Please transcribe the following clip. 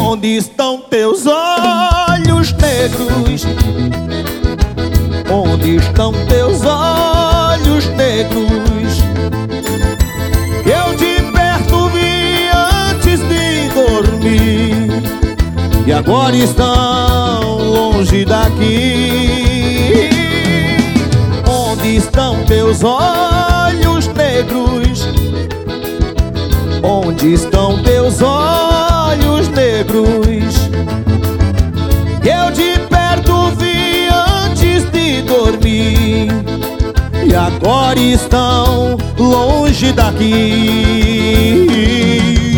Onde estão teus olhos negros? Onde estão teus olhos negros? Eu de perto vi antes de dormir, e agora estão longe daqui. Onde estão teus olhos negros? Onde estão teus olhos negros? Eu de perto vi antes de dormir, e agora estão longe daqui.